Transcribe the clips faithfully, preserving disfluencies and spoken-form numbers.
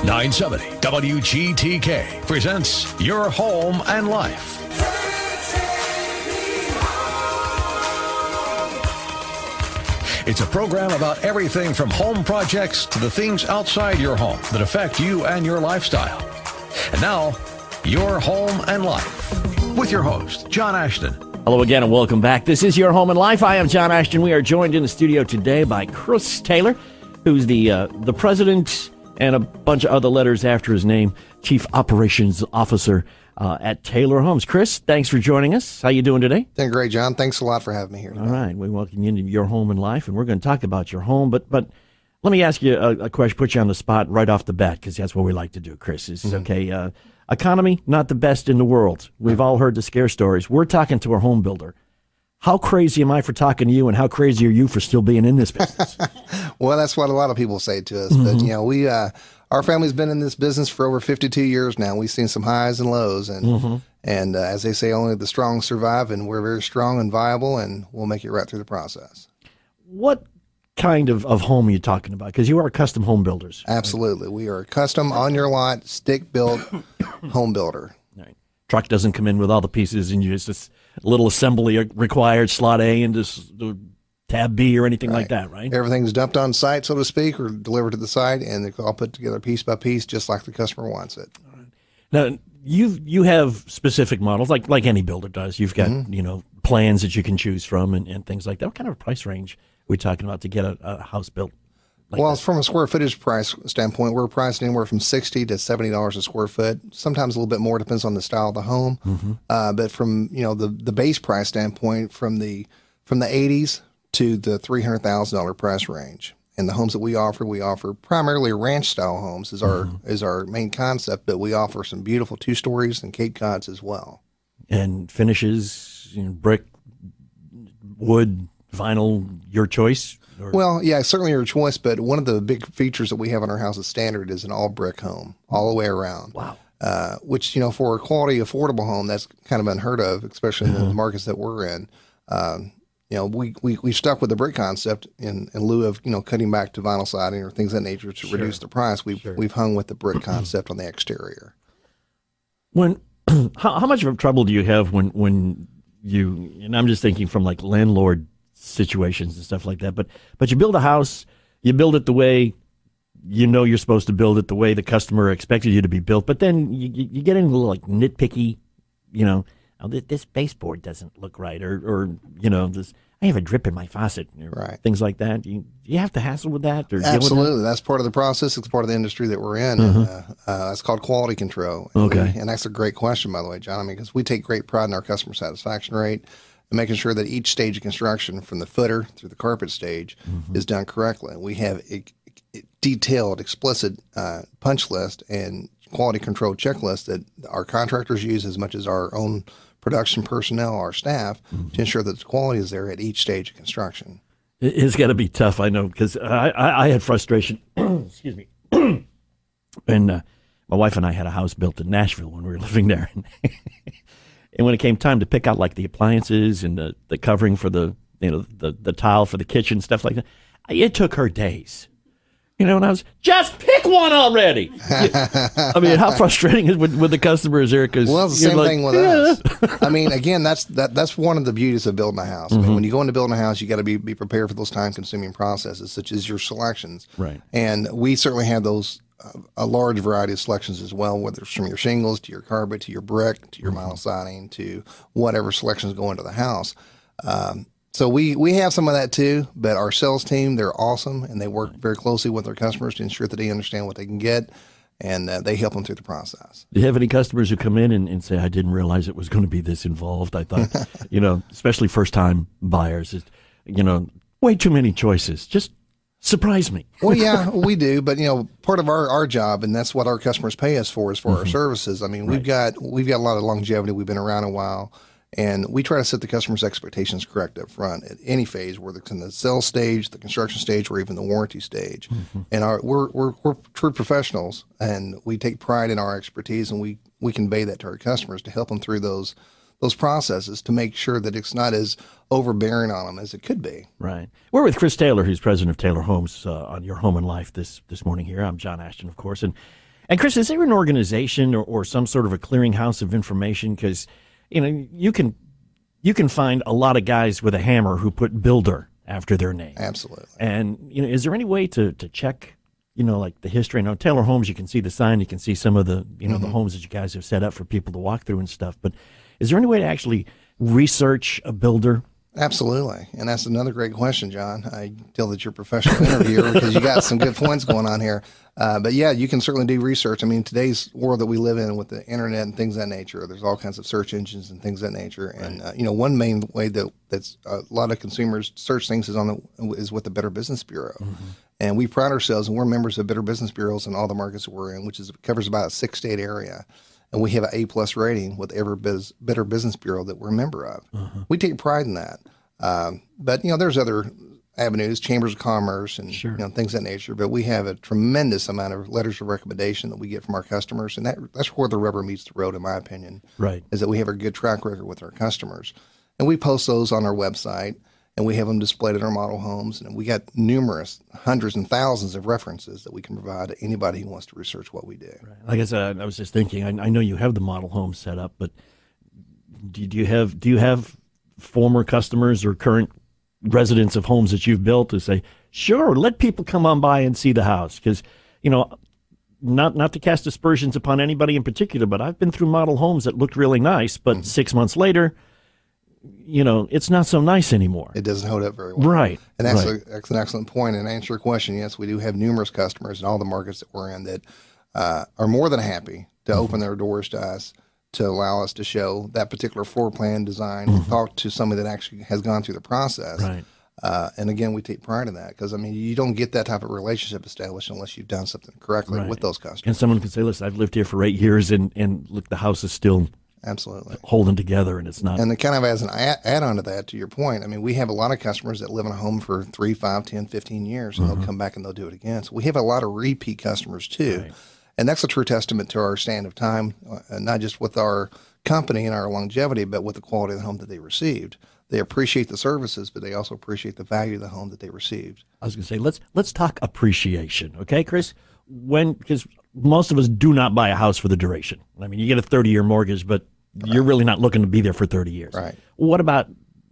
nine seventy W G T K presents Your Home and Life. It's a program about everything from home projects to the things outside your home that affect you and your lifestyle. And now, Your Home and Life with your host, John Ashton. Hello again and welcome back. This is Your Home and Life. I am John Ashton. We are joined in the studio today by Chris Taylor, who's the uh, the president and a bunch of other letters after his name, Chief Operations Officer uh, at Taylor Homes. Chris, thanks for joining us. How you doing today? Doing great, John. Thanks a lot for having me here today. All right. We welcome you into Your Home and Life, and we're going to talk about your home. But but let me ask you a, a question, put you on the spot right off the bat, because that's what we like to do, Chris. Is mm-hmm. okay. Uh, economy, not the best in the world. We've all heard the scare stories. We're talking to a home builder. How crazy am I for talking to you, and how crazy are you for still being in this business? Well, that's what a lot of people say to us. Mm-hmm. But, you know, we, uh, our family's been in this business for over fifty-two years now. We've seen some highs and lows. And, mm-hmm. and uh, as they say, only the strong survive. And we're very strong and viable, and we'll make it right through the process. What kind of, of home are you talking about? Because you are custom home builders. Absolutely. Right? We are a custom, on your lot, stick-built home builder. Right. Truck doesn't come in with all the pieces, and you just this little assembly required, slot A into tab B or anything right. like that, right? Everything's dumped on site, so to speak, or delivered to the site, and they're all put together piece by piece, just like the customer wants it. Now, you you have specific models, like like any builder does. You've got mm-hmm. you know plans that you can choose from and, and things like that. What kind of price range are we talking about to get a, a house built? Like well, that? From a square footage price standpoint, we're priced anywhere from sixty to seventy dollars a square foot. Sometimes a little bit more, depends on the style of the home. Mm-hmm. Uh, but from you know the the base price standpoint, from the from the eighties to the three hundred thousand dollar price range. And the homes that we offer, we offer primarily ranch style homes is our mm-hmm. is our main concept. But we offer some beautiful two stories and Cape Cods as well. And finishes, you know, brick, wood, vinyl, your choice. Or? Well, yeah, certainly your choice, but one of the big features that we have on our house as standard is an all-brick home, all the way around. Wow. Uh, which, you know, for a quality, affordable home, that's kind of unheard of, especially mm-hmm. in the markets that we're in. Um, you know, we, we, we stuck with the brick concept in, in lieu of, you know, cutting back to vinyl siding or things of that nature to sure. reduce the price. We've, sure. we've hung with the brick concept on the exterior. When how, how much of trouble do you have when, when you, and I'm just thinking from like landlord situations and stuff like that, but but you build a house, you build it the way you know you're supposed to build it, the way the customer expected you to be built, but then you, you get into a little like nitpicky, you know, oh, this baseboard doesn't look right, or or you know, this I have a drip in my faucet, right? Things like that. You you have to hassle with that, or absolutely. Deal with that? That's part of the process. It's part of the industry that we're in. Uh-huh. And, uh, uh, it's called quality control. Okay, and, we, and that's a great question, by the way, John. I mean, because we take great pride in our customer satisfaction rate. And making sure that each stage of construction, from the footer through the carpet stage, mm-hmm. is done correctly. We have a, a detailed, explicit uh, punch list and quality control checklist that our contractors use as much as our own production personnel, our staff, mm-hmm. to ensure that the quality is there at each stage of construction. It's got to be tough, I know, because I, I, I had frustration. Excuse me. And uh, my wife and I had a house built in Nashville when we were living there. And when it came time to pick out like the appliances and the, the covering for the, you know, the, the tile for the kitchen, stuff like that, it took her days. You know, and I was, just pick one already. I mean, how frustrating is with, with the customers there? Cause well, it's the same like, thing with yeah. us. I mean, again, that's that that's one of the beauties of building a house. Mm-hmm. I mean, when you go into building a house, you got to be, be prepared for those time-consuming processes, such as your selections. Right. And we certainly have those a large variety of selections as well, whether it's from your shingles to your carpet to your brick to your vinyl siding to whatever selections go into the house. Um, so we, we have some of that too, but our sales team, they're awesome, and they work very closely with their customers to ensure that they understand what they can get, and uh, they help them through the process. Do you have any customers who come in and, and say, I didn't realize it was going to be this involved? I thought, you know, especially first-time buyers, you know, way too many choices. Just surprise me. Well, yeah, we do, but you know, part of our, our job, and that's what our customers pay us for, is for mm-hmm. our services. I mean, right. we've got we've got a lot of longevity. We've been around a while, and we try to set the customer's expectations correct up front at any phase, whether it's in the sales stage, the construction stage, or even the warranty stage. Mm-hmm. And our we're, we're we're true professionals, and we take pride in our expertise, and we we convey that to our customers to help them through those those processes to make sure that it's not as overbearing on them as it could be. Right. We're with Chris Taylor, who's president of Taylor Homes, uh, on Your Home and Life this this morning here. I'm John Ashton, of course. And And Chris, is there an organization or, or some sort of a clearinghouse of information? Because you know you can you can find a lot of guys with a hammer who put builder after their name. Absolutely. And you know, is there any way to to check, you know, like the history? I know Taylor Homes, you can see the sign, you can see some of the you know mm-hmm. the homes that you guys have set up for people to walk through and stuff. But is there any way to actually research a builder? Absolutely. And that's another great question, John. I feel that you're a professional interviewer because you got some good points going on here. Uh, but yeah, you can certainly do research. I mean, today's world that we live in with the internet and things of that nature, there's all kinds of search engines and things of that nature. And, uh, you know, one main way that that's a lot of consumers search things is on the, is with the Better Business Bureau. Mm-hmm. And we pride ourselves, and we're members of Better Business Bureaus in all the markets that we're in, which is covers about a six state area. And we have an A-plus rating with every biz, Better Business Bureau that we're a member of. Uh-huh. We take pride in that. Um, but, you know, there's other avenues, chambers of commerce and sure. you know, things of that nature. But we have a tremendous amount of letters of recommendation that we get from our customers. And that that's where the rubber meets the road, in my opinion, right? Is that we have a good track record with our customers. And we post those on our website, and we have them displayed in our model homes. And we got numerous, hundreds and thousands of references that we can provide to anybody who wants to research what we do. Right. Like I said, I was just thinking, I, I know you have the model home set up, but do, do you have do you have former customers or current residents of homes that you've built to say, sure, let people come on by and see the house? Because, you know, not not to cast aspersions upon anybody in particular, but I've been through model homes that looked really nice, but mm-hmm. six months later, you know, it's not so nice anymore. It doesn't hold up very well. Right. And that's, right. A, that's an excellent point. And to answer your question, yes, we do have numerous customers in all the markets that we're in that uh, are more than happy to mm-hmm. open their doors to us, to allow us to show that particular floor plan design, mm-hmm. talk to somebody that actually has gone through the process. Right. Uh, and again, we take pride in that because, I mean, you don't get that type of relationship established unless you've done something correctly right. with those customers. And someone can say, listen, I've lived here for eight years and, and look, the house is still absolutely holding together and it's not. And the kind of as an add on to that, to your point, I mean, we have a lot of customers that live in a home for three, five, ten, fifteen years, and mm-hmm. they'll come back and they'll do it again. So we have a lot of repeat customers too. Right. And that's a true testament to our stand of time, uh, not just with our company and our longevity, but with the quality of the home that they received. They appreciate the services, but they also appreciate the value of the home that they received. I was going to say, let's let's talk appreciation, okay, Chris? When because most of us do not buy a house for the duration. I mean, you get a thirty-year mortgage, but right. you're really not looking to be there for thirty years. Right. What about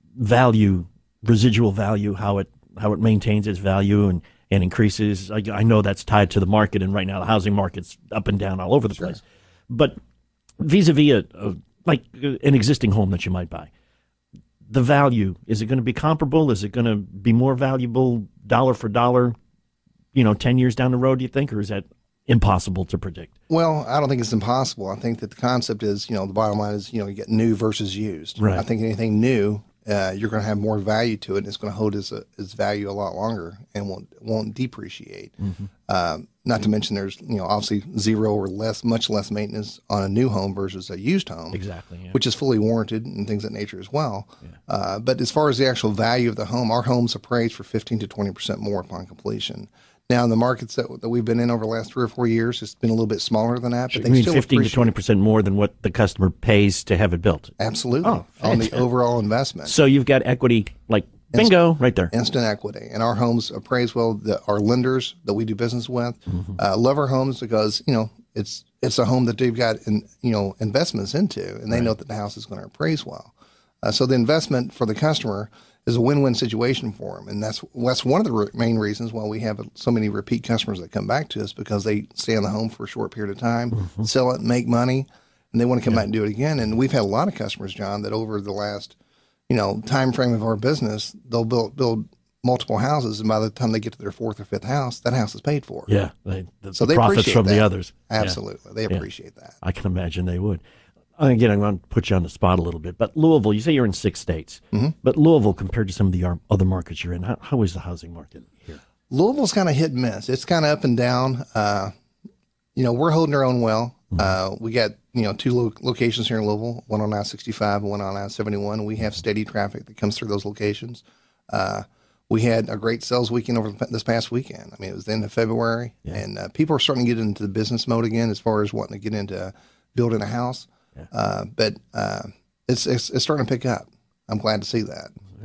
value, residual value, how it how it maintains its value and, and increases? I, I know that's tied to the market, and right now the housing market's up and down all over the sure. place. But vis-a-vis a, a, like an existing home that you might buy, the value, is it going to be comparable? Is it going to be more valuable dollar for dollar, you know, ten years down the road, do you think, or is that impossible to predict? Well, I don't think it's impossible. I think that the concept is, you know, the bottom line is, you know, you get new versus used. Right. I think anything new, uh, you're going to have more value to it, and it's going to hold its, uh, its value a lot longer and won't won't depreciate. Mm-hmm. Um, not to mention there's, you know, obviously zero or less, much less maintenance on a new home versus a used home. Exactly. Yeah. Which is fully warranted and things of that nature as well. Yeah. Uh, but as far as the actual value of the home, our homes appraise for fifteen to twenty percent more upon completion. Now, in the markets that, that we've been in over the last three or four years, it's been a little bit smaller than that. But they you mean still fifteen to twenty percent more than what the customer pays to have it built? Absolutely. Oh, on the overall investment. So you've got equity, like bingo, instant, right there. Instant equity. And our homes appraise well. The, our lenders that we do business with mm-hmm. uh, love our homes because, you know, it's it's a home that they've got, in, you know, investments into, and they right. know that the house is going to appraise well. Uh, so the investment for the customer is a win-win situation for them. And that's that's one of the re- main reasons why we have so many repeat customers that come back to us, because they stay in the home for a short period of time, mm-hmm. sell it, make money, and they want to come yeah. back and do it again. And we've had a lot of customers, John, that over the last, you know, time frame of our business, they'll build build multiple houses, and by the time they get to their fourth or fifth house, that house is paid for. Yeah. They, the, so the they profits from that. the others. Absolutely. Yeah. They appreciate yeah. that. I can imagine they would. Again, I'm going to put you on the spot a little bit, but Louisville, you say you're in six states, mm-hmm. but Louisville, compared to some of the other markets you're in, how, how is the housing market here? Louisville's kind of hit and miss. It's kind of up and down. Uh, you know, we're holding our own well. Mm-hmm. Uh, we got, you know, two lo- locations here in Louisville, one on I sixty-five and one on I seventy-one. We have steady traffic that comes through those locations. Uh, we had a great sales weekend over this past weekend. I mean, it was the end of February, yeah. and uh, people are starting to get into the business mode again as far as wanting to get into building a house. Yeah. Uh, but uh, it's, it's it's starting to pick up. I'm glad to see that, because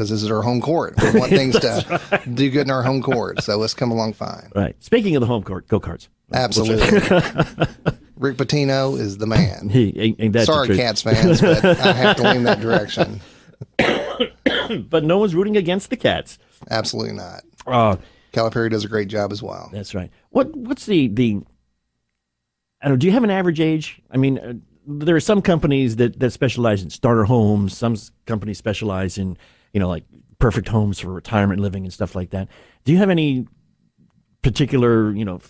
because this is our home court. We want things to right. do good in our home court, so let's come along fine. Right. Speaking of the home court, go-karts. Absolutely. Rick Pitino is the man. He, ain't, ain't that Sorry, Cats fans, but I have to lean that direction. But no one's rooting against the Cats. Absolutely not. Uh, Calipari does a great job as well. That's right. What What's the, the I don't know, do you have an average age? I mean, uh, there are some companies that, that specialize in starter homes. Some companies specialize in, you know, like perfect homes for retirement living and stuff like that. Do you have any particular, you know,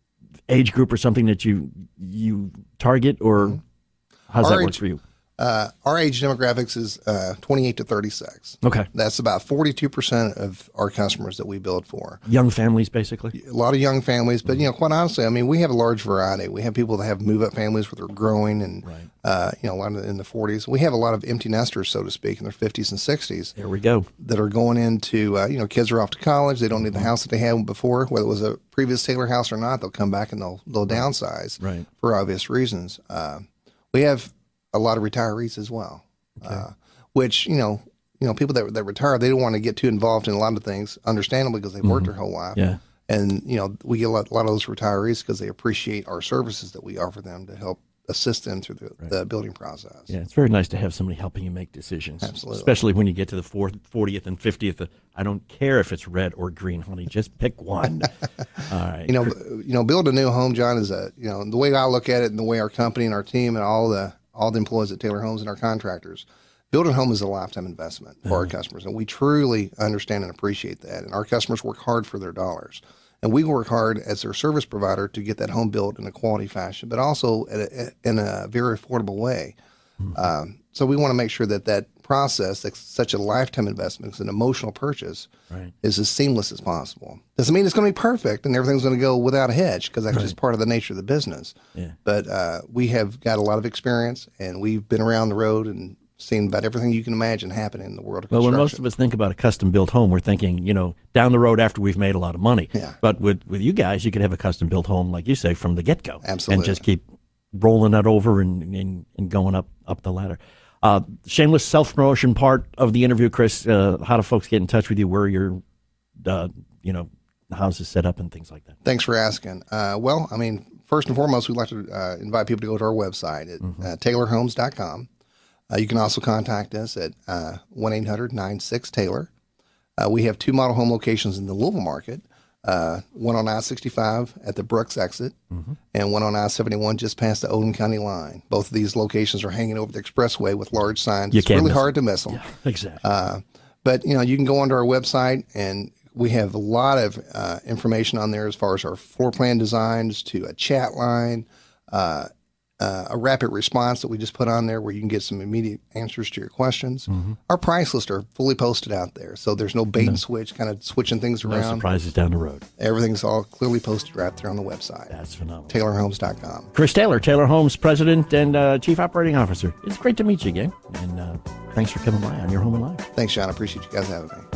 age group or something that you you target, or how does our that work age, for you? Uh, our age demographics is uh, twenty-eight to thirty-six. Okay. That's about forty-two percent of our customers that we build for. Young families, basically? A lot of young families, but, you know, quite honestly, I mean, we have a large variety. We have people that have move-up families where they're growing and, right. uh, you know, a lot of in the forties. We have a lot of empty nesters, so to speak, in their fifties and sixties. There we go. That are going into, uh, you know, kids are off to college. They don't need the house that they had before, whether it was a previous Taylor house or not. They'll come back and they'll, they'll downsize right. for obvious reasons. Uh, we have a lot of retirees as well. Okay. Uh, which, you know, you know, people that, that retire, they don't want to get too involved in a lot of things, understandably, because they've mm-hmm. worked their whole life. Yeah. And, you know, we get a lot, a lot of those retirees because they appreciate our services that we offer them to help assist them through the, right. the building process. Yeah, it's very nice to have somebody helping you make decisions. Absolutely. Especially when you get to the fourth, fortieth and fiftieth. I don't care if it's red or green, honey. Just pick one. All right. You know, you know, build a new home, John, is a, you know, the way I look at it and the way our company and our team and all the all the employees at Taylor Homes and our contractors, building a home is a lifetime investment for uh-huh. our customers. And we truly understand and appreciate that. And our customers work hard for their dollars. And we work hard as their service provider to get that home built in a quality fashion, but also in a, in a very affordable way. Mm-hmm. Um, so we want to make sure that that process, that's such a lifetime investment, it's an emotional purchase, right. is as seamless as possible. Doesn't mean it's going to be perfect and everything's going to go without a hitch, because that's right. just part of the nature of the business. Yeah. But uh, we have got a lot of experience, and we've been around the road and seen about everything you can imagine happening in the world of well, construction. When most of us think about a custom-built home, we're thinking, you know, down the road after we've made a lot of money. Yeah. But with, with you guys, you could have a custom-built home, like you say, from the get-go. Absolutely. And just keep rolling that over and, and, and going up, up the ladder. Uh, shameless self-promotion part of the interview, Chris. Uh, how do folks get in touch with you? Where your, uh, you know, house is set up and things like that? Thanks for asking. Uh, well, I mean, first and foremost, we'd like to uh, invite people to go to our website at mm-hmm. uh, taylor homes dot com. Uh, you can also contact us at uh, one eight hundred nine six Taylor. Uh, we have two model home locations in the Louisville market, uh, one on I sixty-five at the Brooks exit mm-hmm. and one on I seventy-one just past the Odin County line. Both of these locations are hanging over the expressway with large signs. You it's really miss hard them. to miss them. Yeah, exactly. Uh, but, you know, you can go onto our website, and we have a lot of uh, information on there as far as our floor plan designs to a chat line, uh, Uh, a rapid response that we just put on there where you can get some immediate answers to your questions. Mm-hmm. Our price lists are fully posted out there, so there's no bait no. and switch, kind of switching things around. No surprises down the road. Everything's all clearly posted right there on the website. That's phenomenal. taylor homes dot com. Chris Taylor, Taylor Homes President and uh, Chief Operating Officer. It's great to meet you again, and uh, thanks for coming by on Your Home and Life. Thanks, John. I appreciate you guys having me.